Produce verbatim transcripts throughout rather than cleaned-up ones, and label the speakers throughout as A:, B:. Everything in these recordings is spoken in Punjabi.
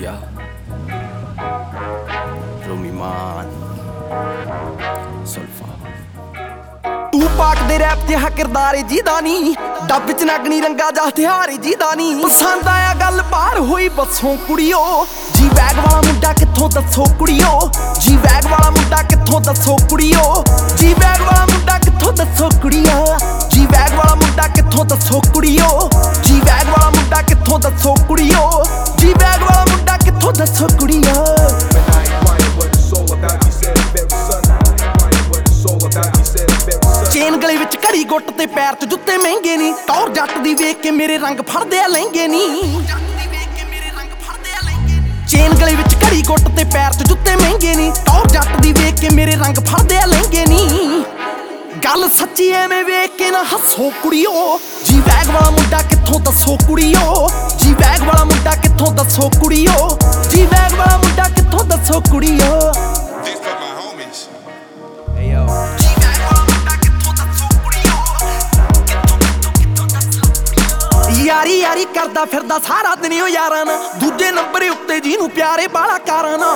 A: Yeah. Romiman Solfa
B: ਤੂੰ ਪਾਕ ਦੇ ਰੈਪ ਤੇ ਹਾ ਕਿਰਦਾਰ ਜਿਹਦਾ ਨੀ ਡੱਬ ਚ ਨਗਣੀ ਰੰਗਾ ਜਾ ਹਥਿਆਰ ਜਿਹਦਾ ਨੀ ਪਸੰਦ ਆਇਆ ਗੱਲ ਬਾਹਰ ਹੋਈ ਬੱਸੋਂ ਕੁੜੀਓ ਜੀ ਵੈਗ ਵਾਲਾ ਮੁੰਡਾ ਕਿੱਥੋਂ ਦੱਸੋ ਕੁੜੀਓ ਜੀ ਵੈਗ ਵਾਲਾ ਮੁੰਡਾ ਕਿੱਥੋਂ ਦੱਸੋ ਕੁੜੀਓ ਜੀ ਵੈਗ ਵਾਲਾ ਮੁੰਡਾ ਕਿੱਥੋਂ ਦੱਸੋ ਕੁੜੀਓ ਜੀ ਵੈਗ ਵਾਲਾ ਮੁੰਡਾ ਕਿੱਥੋਂ ਦੱਸੋ ਕੁੜੀਓ ਜੀ ਵੈਗ ਵਾਲਾ ਮੁੰਡਾ ਕਿੱਥੋਂ ਦੱਸੋ ਕੁੜੀਓ ਜੀ ਵੈਗ ਵਾਲਾ ਮੁੰਡਾ ਕਿੱਥੋਂ ਦੱਸੋ ਕੁੜੀਓ ਚੇਨ ਗਲੇ ਵਿੱਚ ਘੜੀ ਗੁੱਟ ਤੇ ਪੈਰ ਤੇ ਜੁੱਤੇ ਮਹਿੰਗੇ ਨੀ ਟੌਰ ਜੱਟ ਦੀ ਵੇਖ ਕੇ ਮੇਰੇ ਰੰਗ ਫੜਦੇ ਆ ਲਹਿੰਗੇ ਨੀ ਚੇਨ ਗਲੇ ਵਿੱਚ ਘੜੀ ਗੁੱਟ ਤੇ ਪੈਰ ਤੇ ਜੁੱਤੇ ਮਹਿੰਗੇ ਨੀ ਟੌਰ ਜੱਟ ਦੀ ਵੇਖ ਕੇ ਮੇਰੇ ਰੰਗ ਫੜਦੇ ਆ ਲਹਿੰਗੇ ਨੀ ਗੱਲ ਸੱਚੀ ਐਵੇਂ ਵੇਖ ਕੇ ਨਾ ਹੱਸੋ ਕੁੜੀਓ ਜੀ ਵੈਗ ਵਾਲਾ ਮੁੰਡਾ ਕਿੱਥੋਂ ਦੱਸੋ ਕੁੜੀਓ ਜੀ ਵੈਗ ਵਾਲਾ ਮੁੰਡਾ ਕਿੱਥੋਂ ਦੱਸੋ ਕੁੜੀਓ ਜੀ ਵੈਗ ਵਾਲਾ ਮੁੰਡਾ ਕਿੱਥੋਂ ਦੱਸੋ ਕੁੜੀਓ ਯਾਰੀ ਯਾਰੀ ਕਰਦਾ ਫਿਰਦਾ ਸਾਰਾ ਦਿਨ ਓ ਯਾਰਾਂ ਨਾ ਦੂਜੇ ਨੰਬਰ ਉੱਤੇ ਜਿਹਨੂੰ ਪਿਆਰੇ ਬਾਲਾ ਕਾਰਾਂ ਨਾ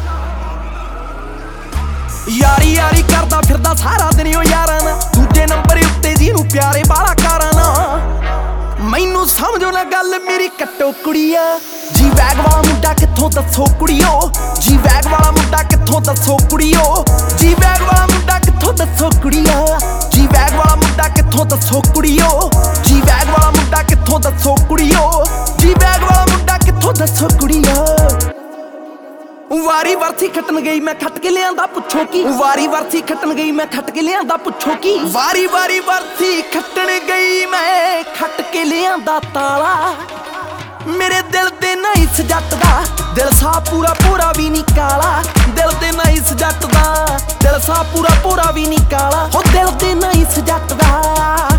B: ਯਾਰੀ ਯਾਰੀ ਕਰਦਾ ਫਿਰਦਾ ਸਾਰਾ ਦਿਨ ਓ ਯਾਰਾਂ ਨਾ ਦੂਜੇ ਨੰਬਰ ਉੱਤੇ ਜਿਹਨੂੰ ਪਿਆਰੇ ਬਾਲਾ ਕਾਰਾਂ ਨਾ ਮੈਨੂੰ ਸਮਝੋ ਨਾ ਗੱਲ ਮੇਰੀ ਕੱਟੋ ਕੁੜੀਆ ਜੀ ਵੈਗ ਵਾਲਾ ਮੁੰਡਾ ਕਿੱਥੋਂ ਦੱਸੋ ਕੁੜੀਓ ਜੀ ਵੈਗ ਵਾਲਾ ਮੁੰਡਾ ਕਿੱਥੋਂ ਦੱਸੋ ਕੁੜੀਓ ਜੀ ਵੈਗ ਵਾਲਾ ਮੁੰਡਾ ਕਿੱਥੋਂ ਦੱਸੋ ਕੁੜੀਆ ਜੀ ਵੈਗ ਵਾਲਾ ਮੁੰਡਾ ਕਿੱਥੋਂ ਦੱਸੋ ਕੁੜੀਓ ਜੀ ਵੈਗ ਵਾਲਾ ਮੁੰਡਾ ਕਿੱਥੋਂ ਦੱਸੋ ਕੁੜੀਓ ਜੀ ਵੈਗ ਵਾਲਾ ਮੁੰਡਾ ਕਿੱਥੋਂ ਦੱਸੋ ਕੁੜੀਓ ਵਾਰੀ ਵਰਥੀ ਖੱਟਣ ਗਈ ਮੈਂ ਖੱਟ ਕੇ ਲਿਆਂਦਾ ਪੁੱਛੋ ਕੀ ਵਾਰੀ ਵਰਥੀ ਖੱਟਣ ਗਈ ਮੈਂ ਖੱਟ ਕੇ ਲਿਆਂਦਾ ਪੁੱਛੋ ਕੀ ਵਾਰੀ ਵਾਰੀ ਵਰਥੀ ਖੱਟਣ ਗਈ ਮੈਂ ਖੱਟ ਕੇ ਲਿਆਂਦਾ ਤਾਲਾ ਮੇਰੇ ਦਿਲ ਤੇ ਨਾ ਇਸ ਜੱਟ ਦਾ ਦਿਲ ਸਾ ਪੂਰਾ ਪੂਰਾ ਵੀ ਨਹੀਂ ਕਾਲਾ ਦਿਲ ਤੇ ਨਾ ਇਸ ਜੱਟ ਦਾ ਦਿਲ ਸਾ ਪੂਰਾ ਪੂਰਾ ਵੀ ਨਹੀਂ ਕਾਲਾ ਹੋ ਦਿਲ ਤੇ ਨਾ ਇਸ ਜੱਟ ਦਾ